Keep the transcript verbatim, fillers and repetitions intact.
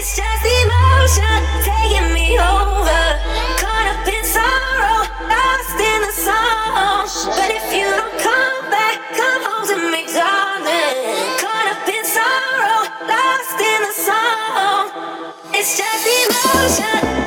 It's just emotion taking me over. Caught up in sorrow, lost in the song. But if you don't come back, come home to me, darling. Caught up in sorrow, lost in the song. It's just emotion.